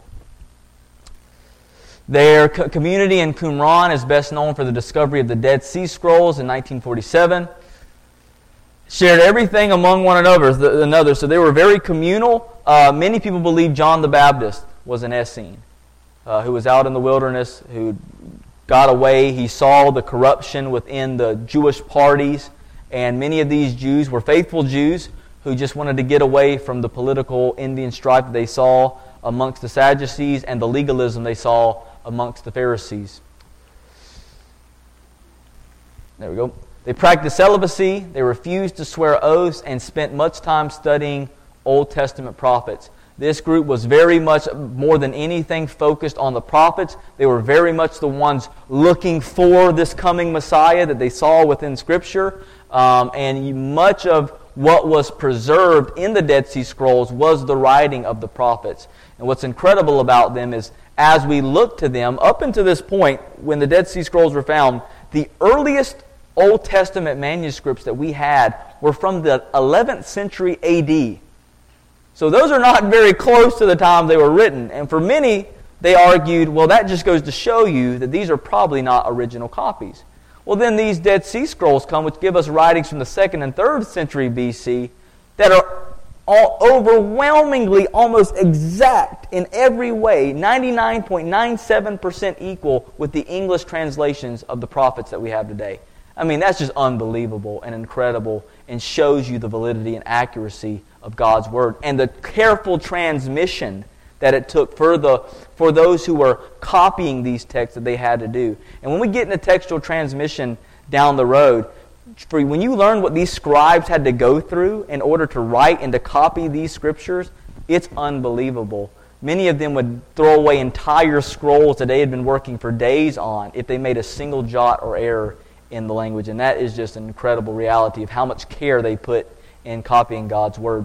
Their co- community in Qumran is best known for the discovery of the Dead Sea Scrolls in nineteen forty-seven. Shared everything among one another, so they were very communal. Uh, many people believe John the Baptist was an Essene, uh, who was out in the wilderness, who got away. He saw the corruption within the Jewish parties, and many of these Jews were faithful Jews who just wanted to get away from the political Indian strife that they saw amongst the Sadducees and the legalism they saw amongst the Pharisees. There we go. They practiced celibacy, they refused to swear oaths, and spent much time studying Old Testament prophets. This group was very much, more than anything, focused on the prophets. They were very much the ones looking for this coming Messiah that they saw within Scripture. Um, and much of what was preserved in the Dead Sea Scrolls was the writing of the prophets. And what's incredible about them is, as we look to them, up until this point, when the Dead Sea Scrolls were found, the earliest Old Testament manuscripts that we had were from the eleventh century A D. So those are not very close to the time they were written. And for many, they argued, well, that just goes to show you that these are probably not original copies. Well, then these Dead Sea Scrolls come, which give us writings from the second and third century B C that are all overwhelmingly almost exact in every way, ninety-nine point nine seven percent equal with the English translations of the prophets that we have today. I mean, that's just unbelievable and incredible and shows you the validity and accuracy of God's Word and the careful transmission that it took for the for those who were copying these texts that they had to do. And when we get into textual transmission down the road, for when you learn what these scribes had to go through in order to write and to copy these scriptures, it's unbelievable. Many of them would throw away entire scrolls that they had been working for days on if they made a single jot or error in the language. And that is just an incredible reality of how much care they put in copying God's Word.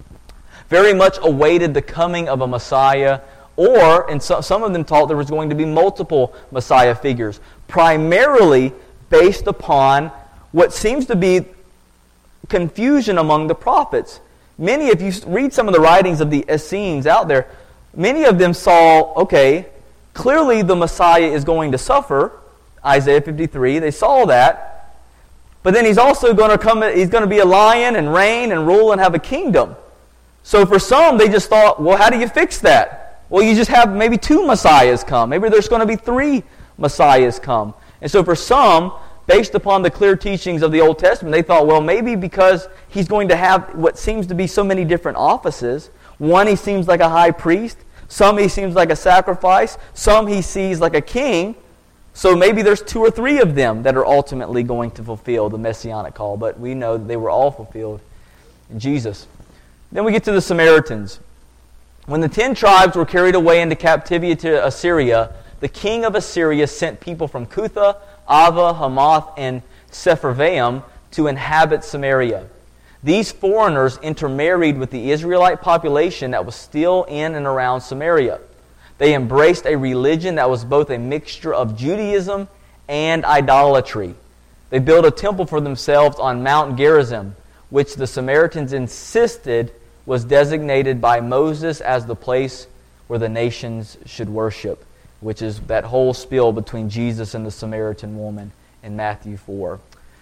Very much awaited the coming of a Messiah, or, and so, some of them taught there was going to be multiple Messiah figures, primarily based upon what seems to be confusion among the prophets. Many, if you read some of the writings of the Essenes out there, many of them saw, okay, clearly the Messiah is going to suffer, Isaiah fifty-three, they saw that, but then he's also going to come, he's going to be a lion and reign and rule and have a kingdom. So for some, they just thought, well, how do you fix that? Well, you just have maybe two Messiahs come. Maybe there's going to be three Messiahs come. And so for some, based upon the clear teachings of the Old Testament, they thought, well, maybe because he's going to have what seems to be so many different offices. One, he seems like a high priest. Some, he seems like a sacrifice. Some, he sees like a king. So maybe there's two or three of them that are ultimately going to fulfill the Messianic call. But we know that they were all fulfilled in Jesus. Then we get to the Samaritans. When the ten tribes were carried away into captivity to Assyria, the king of Assyria sent people from Cutha, Ava, Hamath, and Sepharvaim to inhabit Samaria. These foreigners intermarried with the Israelite population that was still in and around Samaria. They embraced a religion that was both a mixture of Judaism and idolatry. They built a temple for themselves on Mount Gerizim, which the Samaritans insisted was designated by Moses as the place where the nations should worship, which is that whole spiel between Jesus and the Samaritan woman in Matthew four.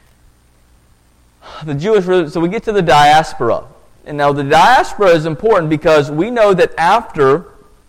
The Jewish, so we get to the diaspora. And now the diaspora is important because we know that after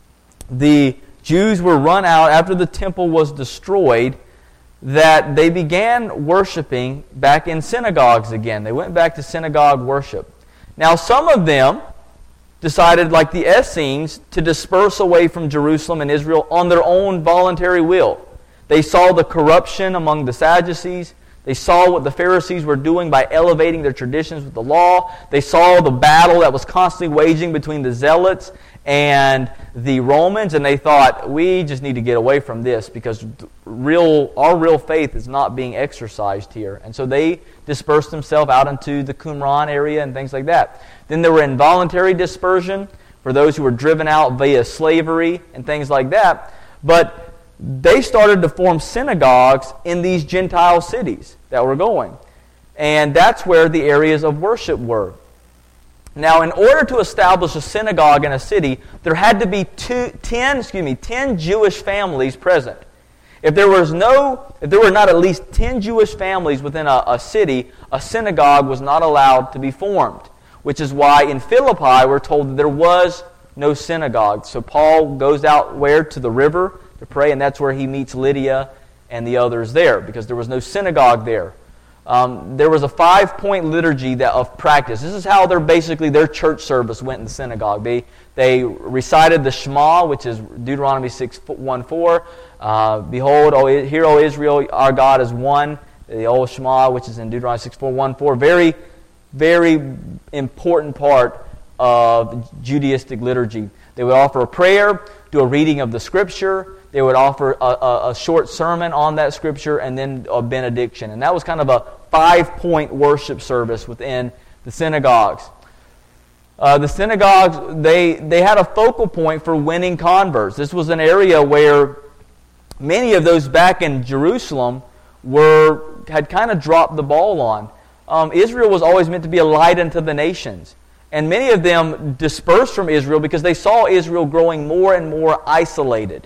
the Jews were run out, after the temple was destroyed, that they began worshiping back in synagogues again. They went back to synagogue worship. Now some of them decided, like the Essenes, to disperse away from Jerusalem and Israel on their own voluntary will. They saw the corruption among the Sadducees. They saw what the Pharisees were doing by elevating their traditions with the law. They saw the battle that was constantly waging between the Zealots and the Romans, and they thought, we just need to get away from this because real, our real faith is not being exercised here. And so they dispersed themselves out into the Qumran area and things like that. Then there were involuntary dispersion for those who were driven out via slavery and things like that. But they started to form synagogues in these Gentile cities that were going. And that's where the areas of worship were. Now, in order to establish a synagogue in a city, there had to be two, ten, excuse me, ten Jewish families present. If there was no, if there were not at least ten Jewish families within a, a city, a synagogue was not allowed to be formed. Which is why in Philippi we're told that there was no synagogue. So Paul goes out where? To the river to pray, and that's where he meets Lydia and the others there, because there was no synagogue there. Um, there was a five-point liturgy that of practice. This is how their basically their church service went in the synagogue. They they recited the Shema, which is Deuteronomy six one four. Uh, Behold, O, hear, O Israel, our God is one. The old Shema, which is in Deuteronomy six four one four. Very, very important part of Judaistic liturgy. They would offer a prayer, do a reading of the Scripture. They would offer a, a, a short sermon on that Scripture and then a benediction. And that was kind of a five-point worship service within the synagogues. Uh, the synagogues, they, they had a focal point for winning converts. This was an area where many of those back in Jerusalem were had kind of dropped the ball on. Um, Israel was always meant to be a light unto the nations. And many of them dispersed from Israel because they saw Israel growing more and more isolated.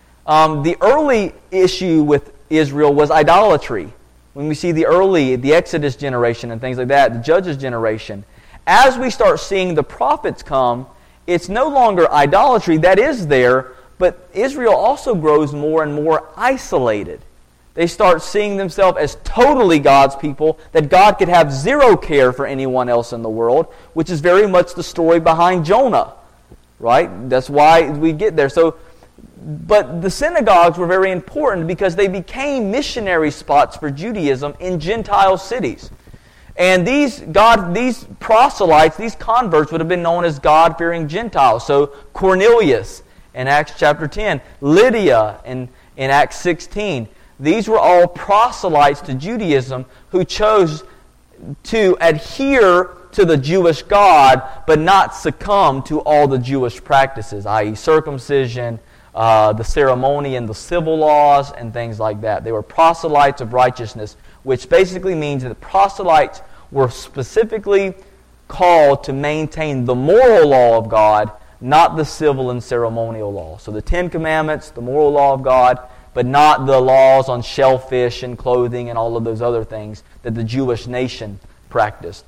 Um, the early issue with Israel was idolatry. When we see the early, the Exodus generation and things like that, the Judges generation. As we start seeing the prophets come, it's no longer idolatry. That is there, but Israel also grows more and more isolated. They start seeing themselves as totally God's people, that God could have zero care for anyone else in the world, which is very much the story behind Jonah, right? That's why we get there. So, but the synagogues were very important because they became missionary spots for Judaism in Gentile cities. And these God, these proselytes, these converts would have been known as God-fearing Gentiles. So Cornelius in Acts chapter ten, Lydia in, in Acts sixteen. These were all proselytes to Judaism who chose to adhere to the Jewish God, but not succumb to all the Jewish practices, that is circumcision, uh, the ceremony and the civil laws, and things like that. They were proselytes of righteousness, which basically means that proselytes were specifically called to maintain the moral law of God, not the civil and ceremonial law. So the Ten Commandments, the moral law of God, but not the laws on shellfish and clothing and all of those other things that the Jewish nation practiced.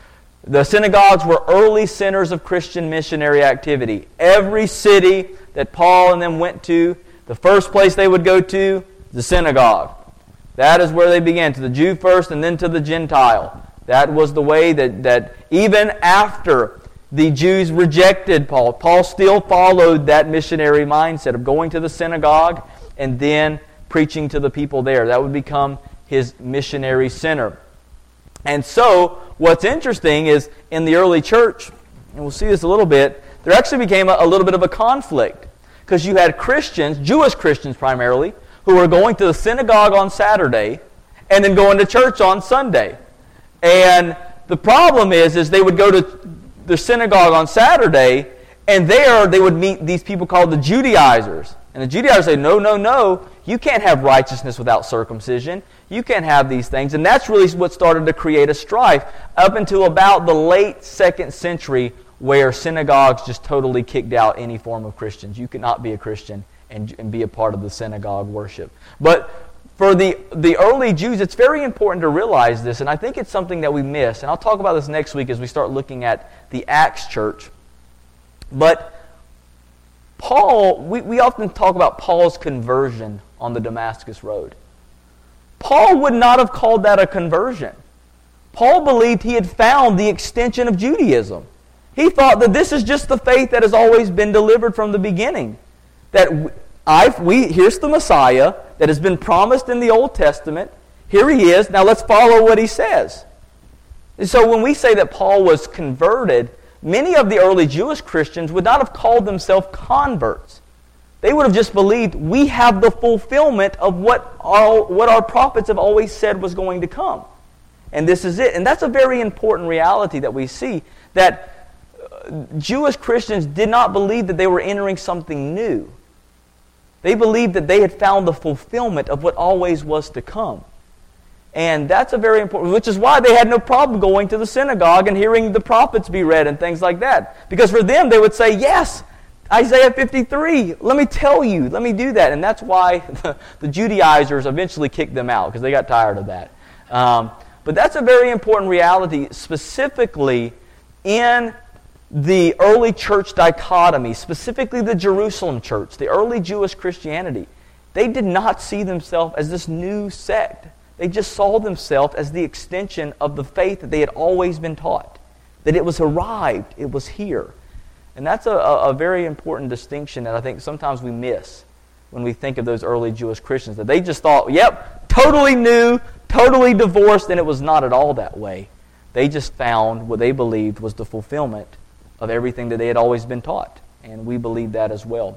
The synagogues were early centers of Christian missionary activity. Every city that Paul and them went to, the first place they would go to, the synagogue. That is where they began, to the Jew first and then to the Gentile. That was the way that, that even after the Jews rejected Paul, Paul still followed that missionary mindset of going to the synagogue and then preaching to the people there. That would become his missionary center. And so, what's interesting is, in the early church, and we'll see this a little bit, there actually became a, a little bit of a conflict. Because you had Christians, Jewish Christians primarily, who were going to the synagogue on Saturday and then going to church on Sunday. And the problem is, is they would go to the synagogue on Saturday, and there they would meet these people called the Judaizers. And the Judaizers say, no, no, no, you can't have righteousness without circumcision. You can't have these things. And that's really what started to create a strife up until about the late second century, where synagogues just totally kicked out any form of Christians. You cannot be a Christian and, and be a part of the synagogue worship. But for the, the early Jews, it's very important to realize this, and I think it's something that we miss. And I'll talk about this next week as we start looking at the Acts church. But Paul, we, we often talk about Paul's conversion on the Damascus Road. Paul would not have called that a conversion. Paul believed he had found the extension of Judaism. He thought that this is just the faith that has always been delivered from the beginning. That I've, we here's the Messiah that has been promised in the Old Testament. Here he is. Now let's follow what he says. And so when we say that Paul was converted, many of the early Jewish Christians would not have called themselves converts. They would have just believed we have the fulfillment of what our, what our prophets have always said was going to come. And this is it. And that's a very important reality that we see, that Jewish Christians did not believe that they were entering something new. They believed that they had found the fulfillment of what always was to come. And that's a very important, which is why they had no problem going to the synagogue and hearing the prophets be read and things like that. Because for them, they would say, yes, Isaiah fifty-three, let me tell you, let me do that. And that's why the, the Judaizers eventually kicked them out, because they got tired of that. Um, but that's a very important reality, specifically in the early church dichotomy, specifically the Jerusalem church, the early Jewish Christianity. They did not see themselves as this new sect. They just saw themselves as the extension of the faith that they had always been taught. That it was arrived, it was here. And that's a, a very important distinction that I think sometimes we miss when we think of those early Jewish Christians. That they just thought, yep, totally new, totally divorced, and it was not at all that way. They just found what they believed was the fulfillment of everything that they had always been taught. And we believe that as well.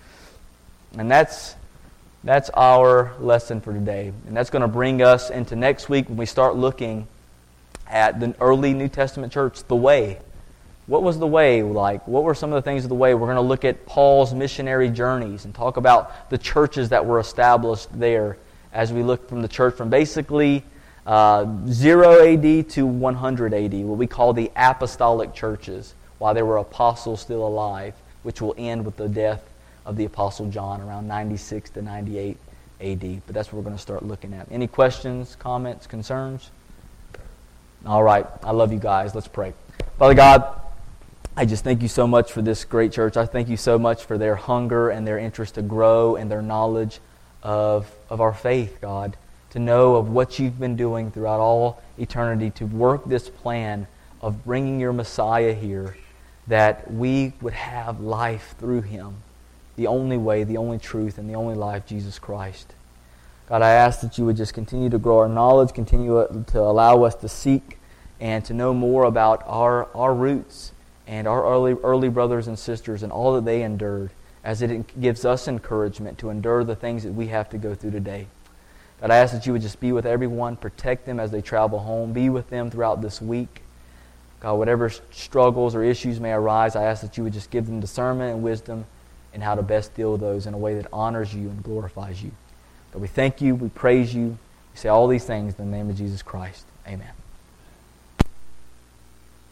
And that's that's our lesson for today. And that's going to bring us into next week when we start looking at the early New Testament church, the way. What was the way like? What were some of the things of the way? We're going to look at Paul's missionary journeys and talk about the churches that were established there as we look from the church from basically uh, zero A D to one hundred A D, what we call the apostolic churches, while there were apostles still alive, which will end with the death of the Apostle John around ninety-six to ninety-eight A D. But that's what we're going to start looking at. Any questions, comments, concerns? All right. I love you guys. Let's pray. Father God, I just thank you so much for this great church. I thank you so much for their hunger and their interest to grow and their knowledge of, of our faith, God, to know of what you've been doing throughout all eternity, to work this plan of bringing your Messiah here, that we would have life through him, the only way, the only truth, and the only life, Jesus Christ. God, I ask that you would just continue to grow our knowledge, continue to allow us to seek and to know more about our, our roots and our early, early brothers and sisters and all that they endured, as it gives us encouragement to endure the things that we have to go through today. God, I ask that you would just be with everyone, protect them as they travel home, be with them throughout this week. God, whatever struggles or issues may arise, I ask that you would just give them discernment and wisdom in how to best deal with those in a way that honors you and glorifies you. God, we thank you, we praise you, we say all these things in the name of Jesus Christ. Amen.